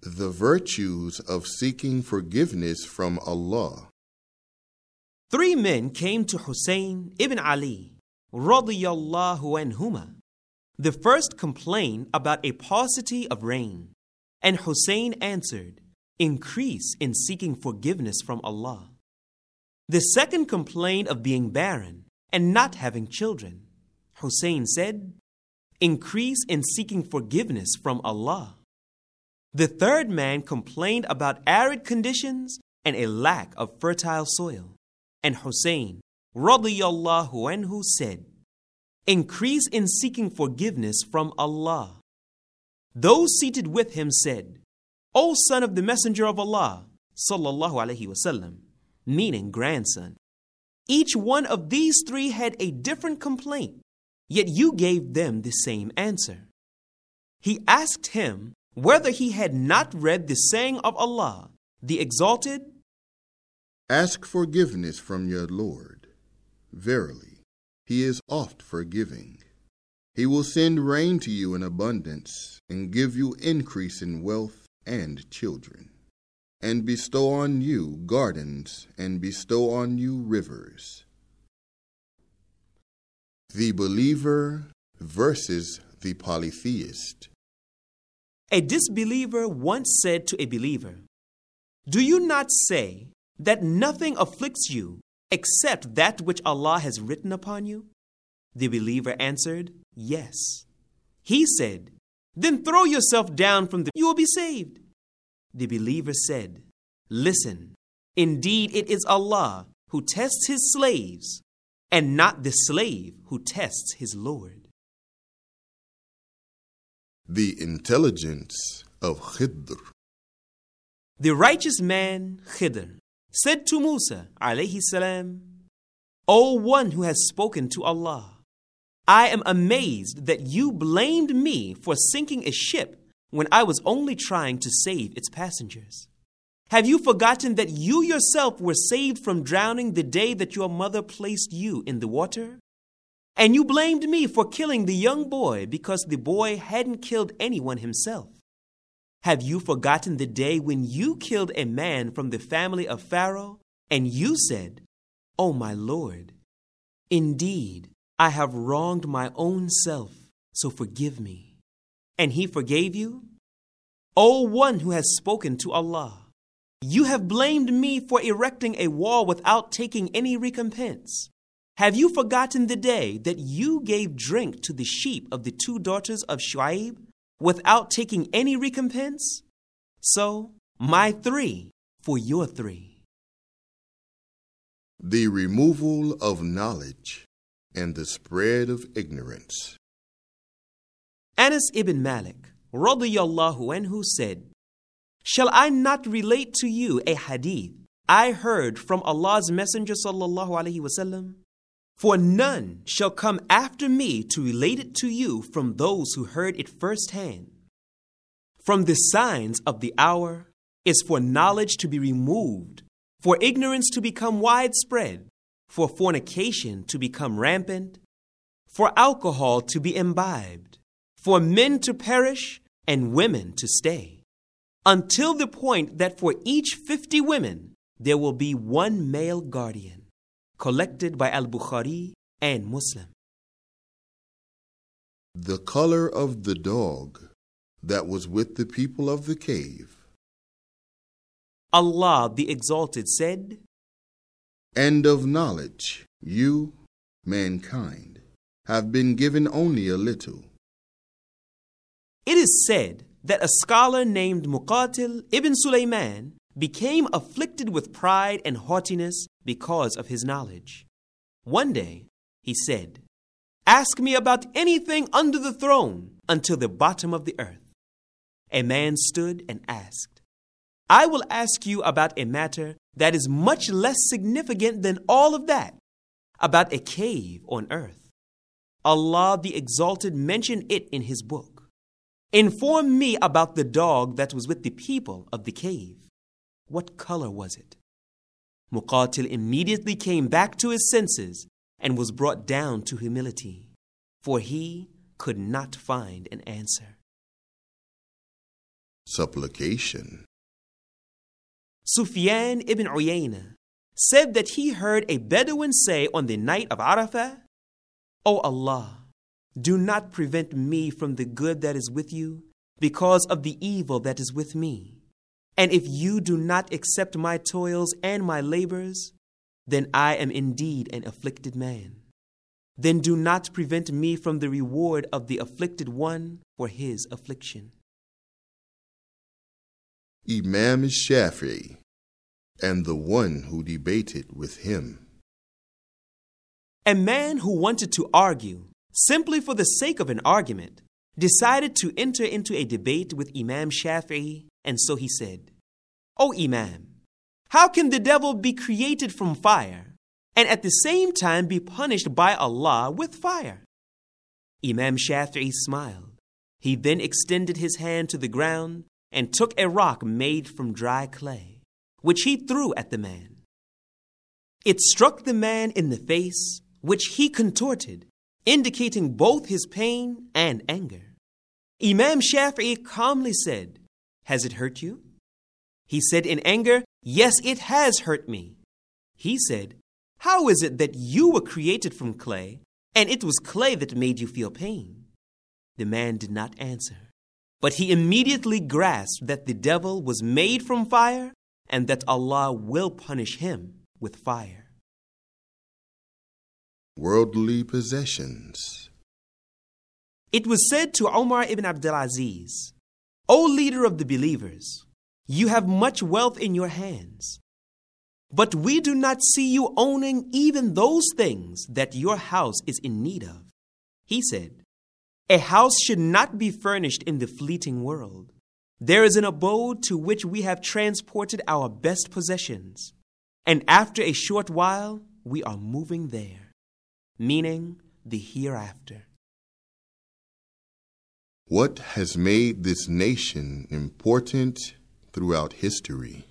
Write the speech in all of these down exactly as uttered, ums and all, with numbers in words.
The virtues of seeking forgiveness from Allah. Three men came to Hussein ibn Ali, radiyallahu anhuma. The first complained about a paucity of rain, and Hussein answered, "Increase in seeking forgiveness from Allah." The second complained of being barren and not having children. Hussein said, "Increase in seeking forgiveness from Allah." The third man complained about arid conditions and a lack of fertile soil. And Hussein, radiyallahu anhu, said, "Increase in seeking forgiveness from Allah." Those seated with him said, "O son of the Messenger of Allah, sallallahu alaihi wasallam," meaning grandson, each one of these three had a different complaint, yet you gave them the same answer. He asked him whether he had not read the saying of Allah, the Exalted, "Ask forgiveness from your Lord. Verily, He is oft forgiving. He will send rain to you in abundance and give you increase in wealth and children, and bestow on you gardens and bestow on you rivers." The believer versus the polytheist. A disbeliever once said to a believer, "Do you not say that nothing afflicts you except that which Allah has written upon you?" The believer answered, "Yes." He said, "Then throw yourself down from the you will be saved." The believer said, "Listen, indeed it is Allah who tests his slaves, and not the slave who tests his Lord." The intelligence of Khidr. The righteous man Khidr said to Musa alayhi salam, "O one who has spoken to Allah, I am amazed that you blamed me for sinking a ship when I was only trying to save its passengers. Have you forgotten that you yourself were saved from drowning the day that your mother placed you in the water? And you blamed me for killing the young boy because the boy hadn't killed anyone himself. Have you forgotten the day when you killed a man from the family of Pharaoh, and you said, 'O my Lord, indeed, I have wronged my own self, so forgive me.' And he forgave you? O one who has spoken to Allah, you have blamed me for erecting a wall without taking any recompense. Have you forgotten the day that you gave drink to the sheep of the two daughters of Shu'aib without taking any recompense? So, my three for your three." The removal of knowledge and the spread of ignorance. Anas ibn Malik, radiyallahu anhu, said, "Shall I not relate to you a hadith I heard from Allah's Messenger sallallahu alaihi wasallam? For none shall come after me to relate it to you from those who heard it firsthand. From the signs of the hour is for knowledge to be removed, for ignorance to become widespread, for fornication to become rampant, for alcohol to be imbibed, for men to perish and women to stay, until the point that for each fifty women there will be one male guardian." Collected by Al-Bukhari and Muslim. The color of the dog that was with the people of the cave. Allah the Exalted said, "And of knowledge, you, mankind, have been given only a little." It is said that a scholar named Muqatil ibn Sulaiman became afflicted with pride and haughtiness because of his knowledge. One day, he said, "Ask me about anything under the throne until the bottom of the earth." A man stood and asked, "I will ask you about a matter that is much less significant than all of that, about a cave on earth. Allah the Exalted mentioned it in His book. Inform me about the dog that was with the people of the cave. What color was it?" Muqatil immediately came back to his senses and was brought down to humility, for he could not find an answer. supplication. Sufyan ibn Uyayna said that he heard a Bedouin say on the night of Arafah, "O Allah, do not prevent me from the good that is with you because of the evil that is with me. And if you do not accept my toils and my labors, then I am indeed an afflicted man. Then do not prevent me from the reward of the afflicted one for his affliction." Imam Shafi'i and the one who debated with him. A man who wanted to argue simply for the sake of an argument decided to enter into a debate with Imam Shafi'i, and so he said, "O Imam, how can the devil be created from fire and at the same time be punished by Allah with fire?" Imam Shafi'i smiled. He then extended his hand to the ground and took a rock made from dry clay, which he threw at the man. It struck the man in the face, which he contorted, indicating both his pain and anger. Imam Shafi'i calmly said, "Has it hurt you?" He said in anger, "Yes, it has hurt me." He said, "How is it that you were created from clay, and it was clay that made you feel pain?" The man did not answer, but he immediately grasped that the devil was made from fire and that Allah will punish him with fire. Worldly possessions. It was said to Umar ibn Abdulaziz, "O leader of the believers, you have much wealth in your hands, but we do not see you owning even those things that your house is in need of." He said, "A house should not be furnished in the fleeting world. There is an abode to which we have transported our best possessions, and after a short while we are moving there," meaning the hereafter. What has made this nation important throughout history?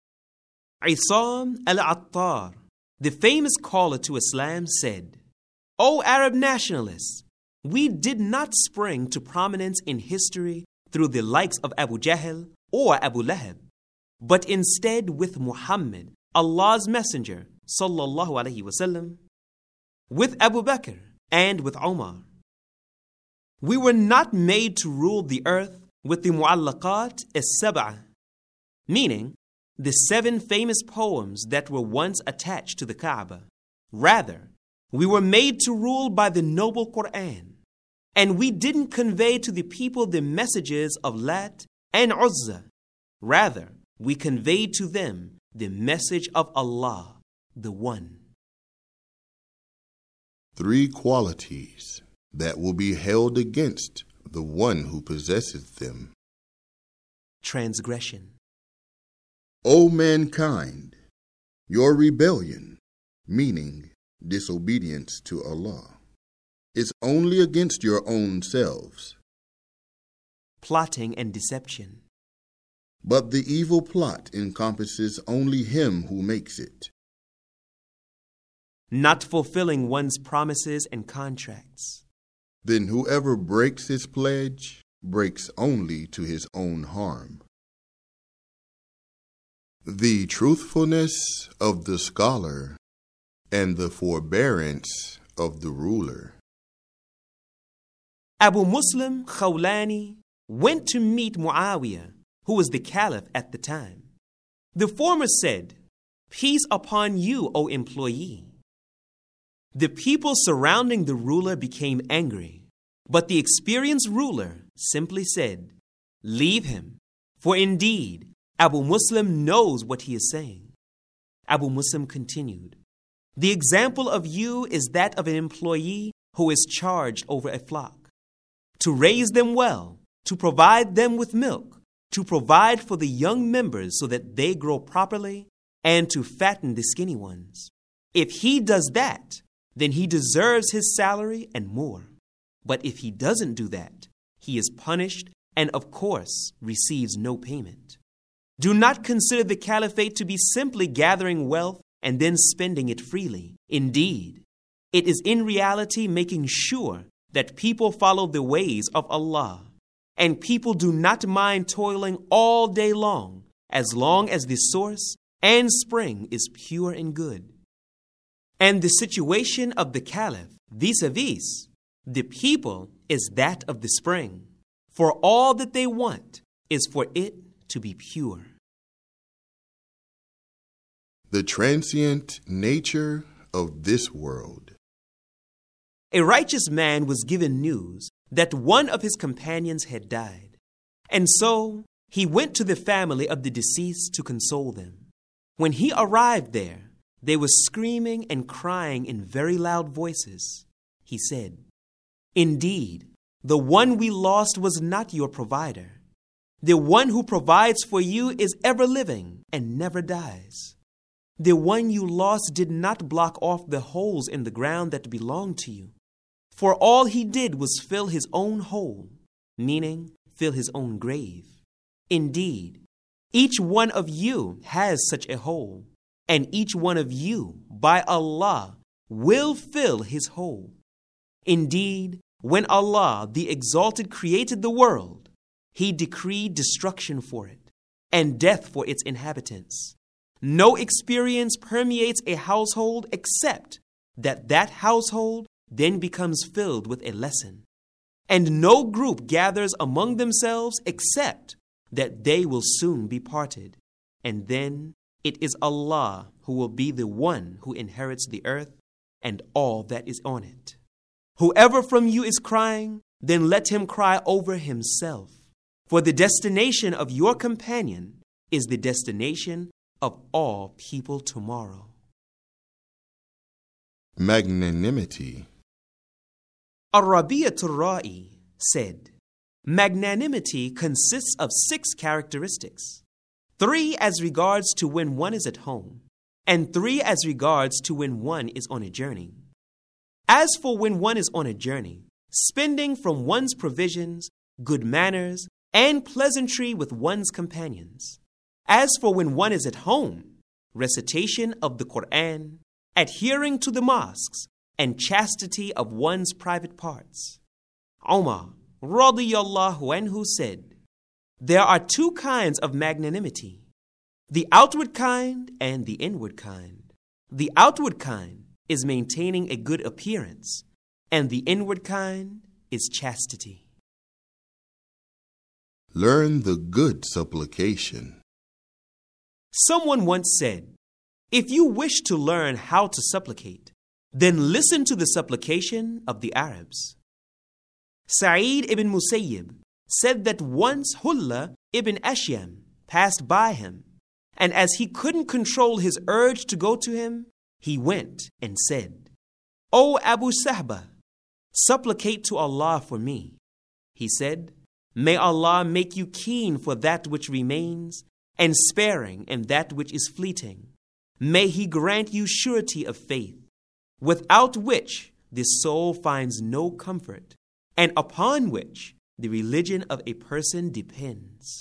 Isam al-Attar, the famous caller to Islam, said, "O Arab nationalists, we did not spring to prominence in history through the likes of Abu Jahl or Abu Lahab, but instead with Muhammad, Allah's messenger, sallallahu alaihi wasallam, with Abu Bakr and with Umar. We were not made to rule the earth with the Mu'allaqat as-Sab'a, meaning the seven famous poems that were once attached to the Kaaba. Rather, we were made to rule by the noble Quran, and we didn't convey to the people the messages of Lat and Uzza. Rather, we conveyed to them the message of Allah, the One." Three qualities that will be held against the one who possesses them. Transgression. O mankind, your rebellion, meaning disobedience to Allah, is only against your own selves. Plotting and deception. But the evil plot encompasses only him who makes it. Not fulfilling one's promises and contracts. Then whoever breaks his pledge breaks only to his own harm. The truthfulness of the scholar and the forbearance of the ruler. Abu Muslim Khawlani went to meet Muawiyah, who was the caliph at the time. The former said, "Peace upon you, O employee." The people surrounding the ruler became angry, but the experienced ruler simply said, "Leave him, for indeed Abu Muslim knows what he is saying." Abu Muslim continued, "The example of you is that of an employee who is charged over a flock, to raise them well, to provide them with milk, to provide for the young members so that they grow properly, and to fatten the skinny ones. If he does that, then he deserves his salary and more. But if he doesn't do that, he is punished and, of course, receives no payment. Do not consider the caliphate to be simply gathering wealth and then spending it freely. Indeed, it is in reality making sure that people follow the ways of Allah and people do not mind toiling all day long, as long as the source and spring is pure and good. And the situation of the caliph vis-a-vis the people is that of the spring, for all that they want is for it to be pure. The transient nature of this world. A righteous man was given news that one of his companions had died, and so he went to the family of the deceased to console them. When he arrived there, they were screaming and crying in very loud voices. He said, "Indeed, the one we lost was not your provider. The one who provides for you is ever living and never dies. The one you lost did not block off the holes in the ground that belonged to you, for all he did was fill his own hole," meaning fill his own grave. "Indeed, each one of you has such a hole, and each one of you, by Allah, will fill his hole. Indeed, when Allah, the Exalted, created the world, He decreed destruction for it, and death for its inhabitants. No experience permeates a household except that that household then becomes filled with a lesson. And no group gathers among themselves except that they will soon be parted. And then it is Allah who will be the one who inherits the earth and all that is on it. Whoever from you is crying, then let him cry over himself. For the destination of your companion is the destination of all people tomorrow." Magnanimity. Ar-Rabi'atul Ra'i said, "Magnanimity consists of six characteristics. Three as regards to when one is at home, and three as regards to when one is on a journey. As for when one is on a journey, spending from one's provisions, good manners, and pleasantry with one's companions. As for when one is at home, recitation of the Quran, adhering to the mosques, and chastity of one's private parts." Umar radiyallahu anhu said, "There are two kinds of magnanimity, the outward kind and the inward kind. The outward kind is maintaining a good appearance, and the inward kind is chastity." Learn the good supplication. Someone once said, "If you wish to learn how to supplicate, then listen to the supplication of the Arabs." Sa'id ibn Musayyib said that once Hulla ibn Ashyam passed by him, and as he couldn't control his urge to go to him, he went and said, "O Abu Sahba, supplicate to Allah for me." He said, "May Allah make you keen for that which remains and sparing in that which is fleeting. May He grant you surety of faith, without which the soul finds no comfort, and upon which the religion of a person depends."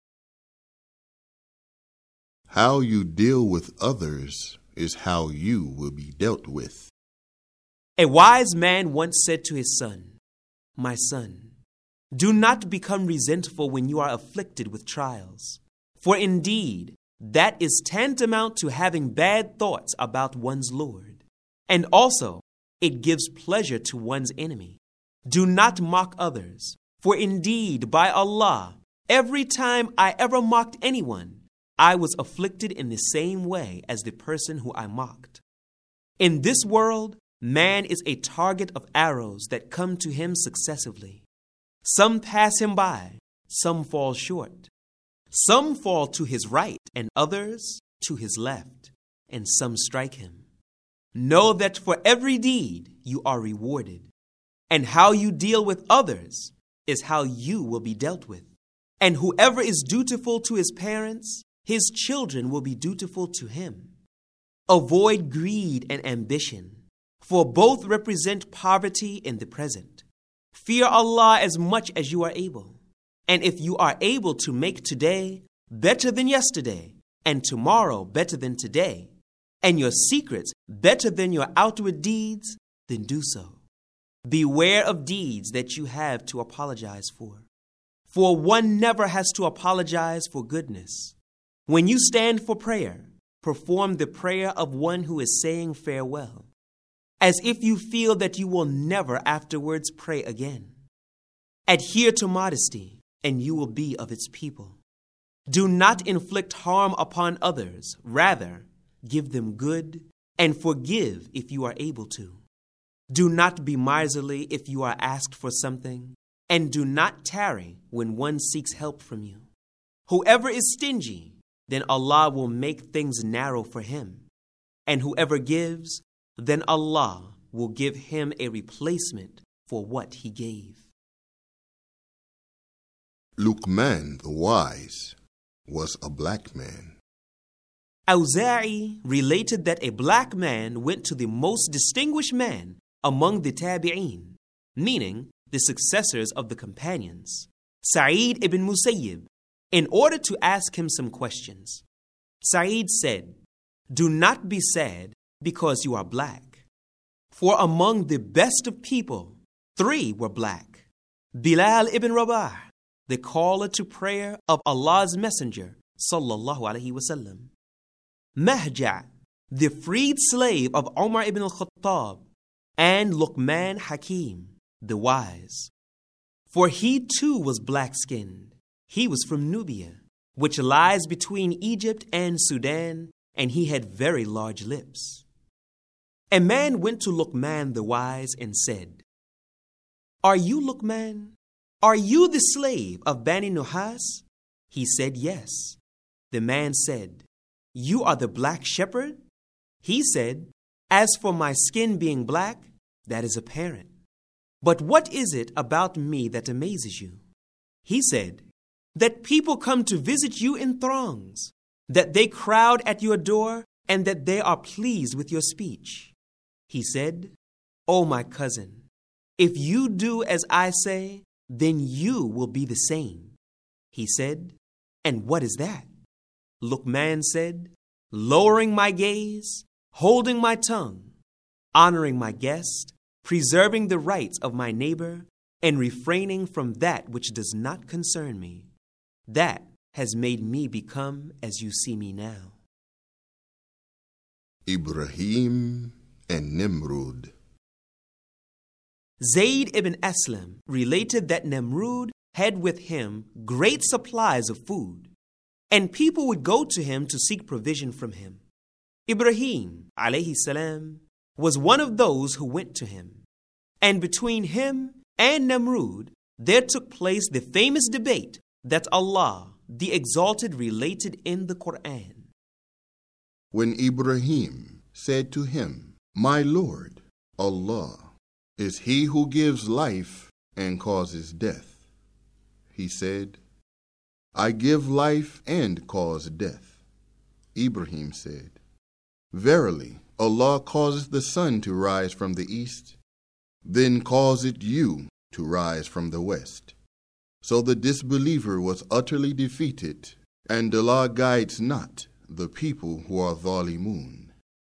How you deal with others is how you will be dealt with. A wise man once said to his son, "My son, do not become resentful when you are afflicted with trials, for indeed that is tantamount to having bad thoughts about one's Lord, and also it gives pleasure to one's enemy. Do not mock others, for indeed by Allah, every time I ever mocked anyone, I was afflicted in the same way as the person who I mocked. In this world, man is a target of arrows that come to him successively. Some pass him by, some fall short. Some fall to his right and others to his left, and some strike him. Know that for every deed you are rewarded, and how you deal with others is how you will be dealt with. And whoever is dutiful to his parents, his children will be dutiful to him. Avoid greed and ambition, for both represent poverty in the present. Fear Allah as much as you are able. And if you are able to make today better than yesterday, and tomorrow better than today, and your secrets better than your outward deeds, then do so. Beware of deeds that you have to apologize for. for one never has to apologize for goodness. When you stand for prayer, perform the prayer of one who is saying farewell, as if you feel that you will never afterwards pray again. Adhere to modesty, and you will be of its people. Do not inflict harm upon others. Rather, give them good and forgive if you are able to. Do not be miserly if you are asked for something, and do not tarry when one seeks help from you. Whoever is stingy, then Allah will make things narrow for him. And whoever gives, then Allah will give him a replacement for what he gave. Luqman the wise was a black man. Awza'i related that a black man went to the most distinguished man among the tabi'een, meaning the successors of the companions, Sa'id ibn Musayyib, in order to ask him some questions. Sa'id said, "Do not be sad because you are black. For among the best of people, three were black. Bilal ibn Rabah, the caller to prayer of Allah's Messenger, sallallahu alaihi wasallam. Mahja, the freed slave of Umar ibn al-Khattab, and Luqman Hakim, the wise. For he too was black-skinned. He was from Nubia, which lies between Egypt and Sudan, and he had very large lips. A man went to Luqman the wise and said, 'Are you Luqman? Are you the slave of Bani Nuhas?' He said, 'Yes.' The man said, 'You are the black shepherd?' He said, 'As for my skin being black, that is apparent. But what is it about me that amazes you?' He said, 'That people come to visit you in throngs, that they crowd at your door, and that they are pleased with your speech.' He said, 'O my cousin, if you do as I say, then you will be the same.' He said, 'And what is that?' Luqman said, 'Lowering my gaze, holding my tongue, honoring my guest, preserving the rights of my neighbor, and refraining from that which does not concern me. That has made me become as you see me now.'" Ibrahim and Nimrud. Zayd ibn Aslam related that Nimrud had with him great supplies of food, and people would go to him to seek provision from him. Ibrahim alayhi salam was one of those who went to him, and between him and Nimrud there took place the famous debate that Allah the Exalted related in the Quran. When Ibrahim said to him, "My Lord, Allah, is he who gives life and causes death," he said, "I give life and cause death." Ibrahim said, "Verily, Allah causes the sun to rise from the east, then causeth you to rise from the west." So the disbeliever was utterly defeated, and Allah guides not the people who are zalimun.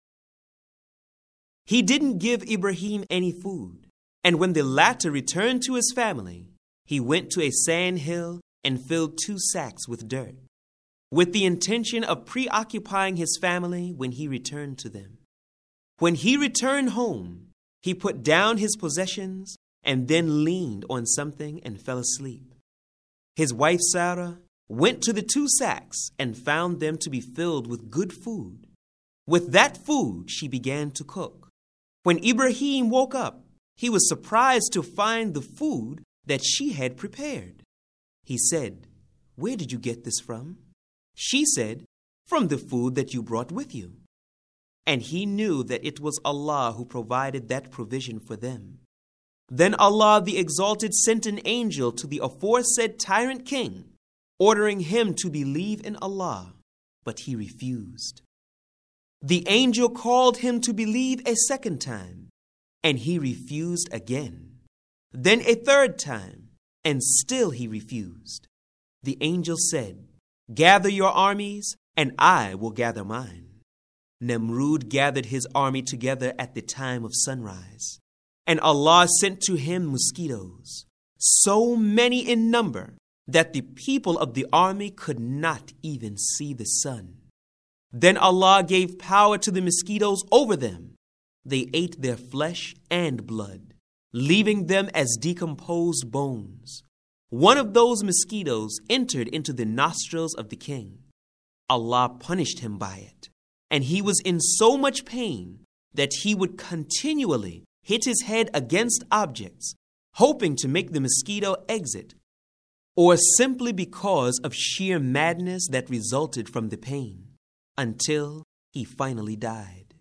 He didn't give Ibrahim any food, and when the latter returned to his family, he went to a sand hill and filled two sacks with dirt, with the intention of preoccupying his family when he returned to them. When he returned home, he put down his possessions and then leaned on something and fell asleep. His wife Sarah went to the two sacks and found them to be filled with good food. With that food, she began to cook. When Ibrahim woke up, he was surprised to find the food that she had prepared. He said, "Where did you get this from?" She said, "From the food that you brought with you." And he knew that it was Allah who provided that provision for them. Then Allah the Exalted sent an angel to the aforesaid tyrant king, ordering him to believe in Allah, but he refused. The angel called him to believe a second time, and he refused again. Then a third time, and still he refused. The angel said, "Gather your armies, and I will gather mine." Nimrud gathered his army together at the time of sunrise, and Allah sent to him mosquitoes, so many in number that the people of the army could not even see the sun. Then Allah gave power to the mosquitoes over them. They ate their flesh and blood, leaving them as decomposed bones. One of those mosquitoes entered into the nostrils of the king. Allah punished him by it, and he was in so much pain that he would continually hit his head against objects, hoping to make the mosquito exit, or simply because of sheer madness that resulted from the pain, until he finally died.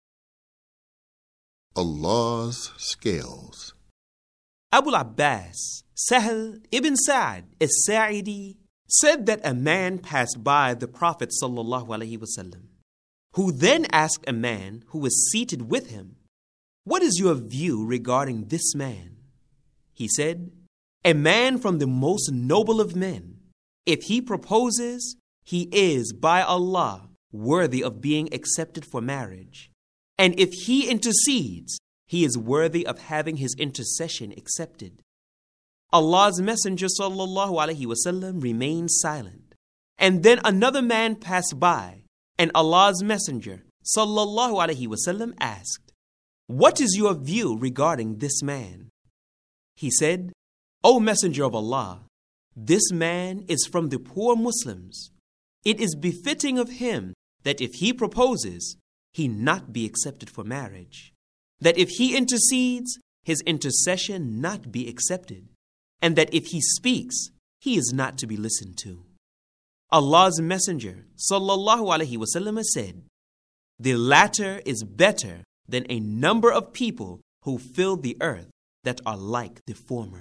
Allah's scales. Abu al-Abbas, Sahl ibn Sa'd as-Sa'idi, said that a man passed by the Prophet sallallahu alaihi wasallam, who then asked a man who was seated with him, "What is your view regarding this man?" He said, "A man from the most noble of men. If he proposes, he is, by Allah, worthy of being accepted for marriage. And if he intercedes, he is worthy of having his intercession accepted." Allah's Messenger sallallahu alaihi wasallam remained silent. And then another man passed by, and Allah's Messenger sallallahu alaihi wasallam asked, "What is your view regarding this man?" He said, "O Messenger of Allah, this man is from the poor Muslims. It is befitting of him that if he proposes, he not be accepted for marriage, that if he intercedes, his intercession not be accepted, and that if he speaks, he is not to be listened to." Allah's Messenger sallallahu alaihi wasallam said, "The latter is better than a number of people who fill the earth that are like the former."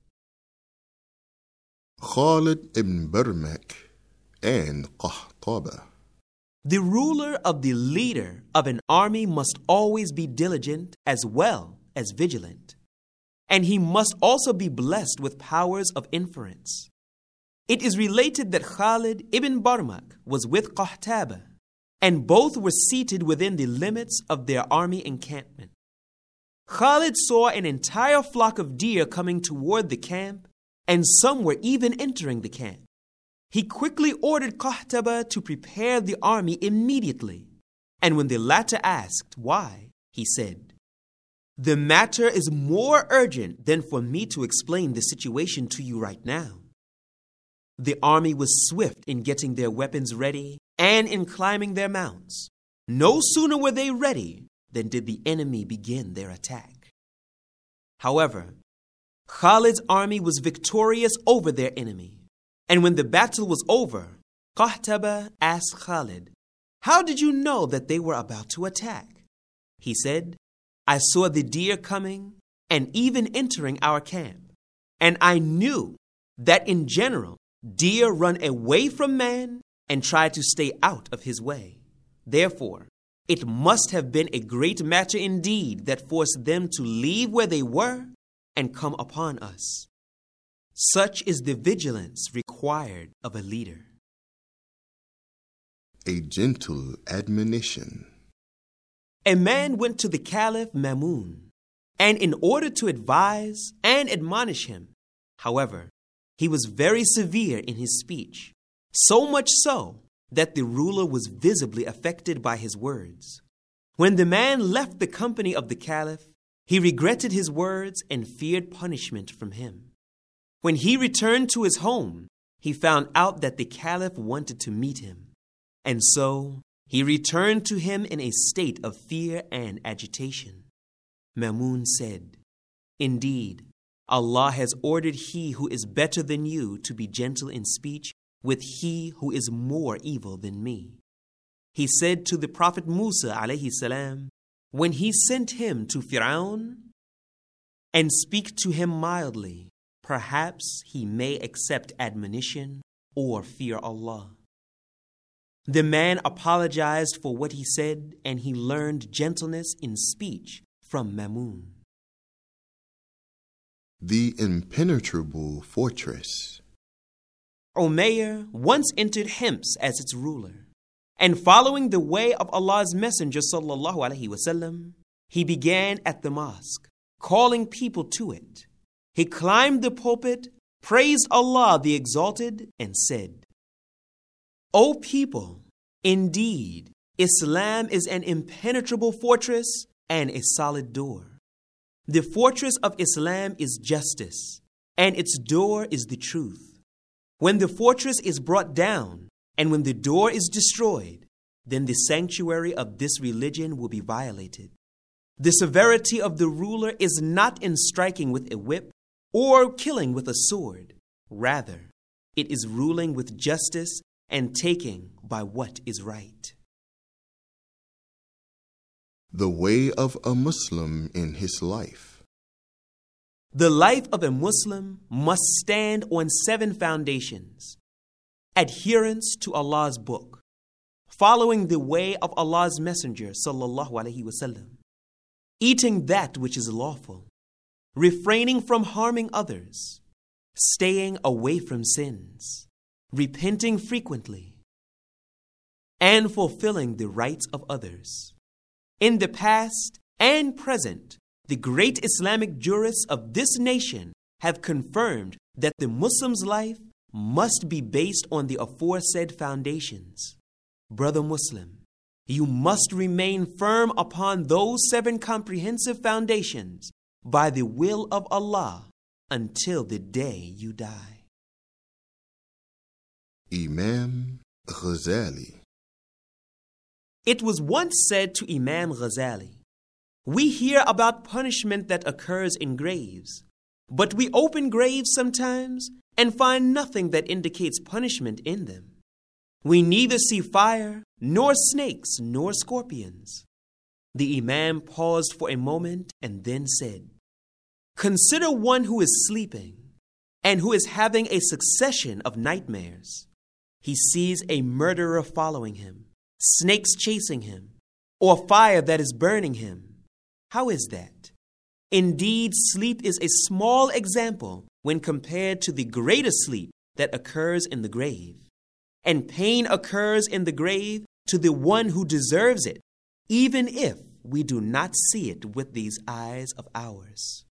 Khalid ibn Barmak and Qahtaba. The ruler of the leader of an army must always be diligent as well as vigilant, and he must also be blessed with powers of inference. It is related that Khalid ibn Barmak was with Qahtaba, and both were seated within the limits of their army encampment. Khalid saw an entire flock of deer coming toward the camp, and some were even entering the camp. He quickly ordered Qahtaba to prepare the army immediately, and when the latter asked why, he said, "The matter is more urgent than for me to explain the situation to you right now." The army was swift in getting their weapons ready and in climbing their mounts. No sooner were they ready than did the enemy begin their attack. However, Khalid's army was victorious over their enemy, and when the battle was over, Qahtaba asked Khalid, "How did you know that they were about to attack?" He said, "I saw the deer coming and even entering our camp, and I knew that in general, deer run away from man and try to stay out of his way. Therefore, it must have been a great matter indeed that forced them to leave where they were and come upon us. Such is the vigilance required of a leader." A gentle admonition. A man went to the Caliph Mamun, and in order to advise and admonish him, however, he was very severe in his speech, so much so that the ruler was visibly affected by his words. When the man left the company of the Caliph, he regretted his words and feared punishment from him. When he returned to his home, he found out that the Caliph wanted to meet him, and so he returned to him in a state of fear and agitation. Mamun said, "Indeed, Allah has ordered he who is better than you to be gentle in speech with he who is more evil than me." He said to the Prophet Musa alayhi salam, when he sent him to Fir'aun, "And speak to him mildly, perhaps he may accept admonition or fear Allah." The man apologized for what he said, and he learned gentleness in speech from Mamun. The impenetrable fortress. Umayr once entered Hims as its ruler, and following the way of Allah's Messenger sallallahu alaihi wasallam, he began at the mosque, calling people to it. He climbed the pulpit praised Allah the Exalted and said, O people, indeed, Islam is an impenetrable fortress and a solid door. The fortress of Islam is justice, and its door is the truth. When the fortress is brought down, and when the door is destroyed, then the sanctuary of this religion will be violated. The severity of the ruler is not in striking with a whip or killing with a sword. Rather, it is ruling with justice and taking by what is right. The way of a Muslim in his life. The life of a Muslim must stand on seven foundations: adherence to Allah's book, following the way of Allah's Messenger sallallahu alaihi wasallam, eating that which is lawful, refraining from harming others, staying away from sins, repenting frequently, and fulfilling the rights of others. In the past and present, the great Islamic jurists of this nation have confirmed that the Muslim's life must be based on the aforesaid foundations. Brother Muslim, you must remain firm upon those seven comprehensive foundations by the will of Allah until the day you die. Imam Ghazali. It was once said to Imam Ghazali, we hear about punishment that occurs in graves, but we open graves sometimes and find nothing that indicates punishment in them. We neither see fire, nor snakes, nor scorpions. The Imam paused for a moment and then said, consider one who is sleeping and who is having a succession of nightmares. He sees a murderer following him, snakes chasing him, or fire that is burning him. How is that? Indeed, sleep is a small example when compared to the greater sleep that occurs in the grave. And pain occurs in the grave to the one who deserves it, even if we do not see it with these eyes of ours.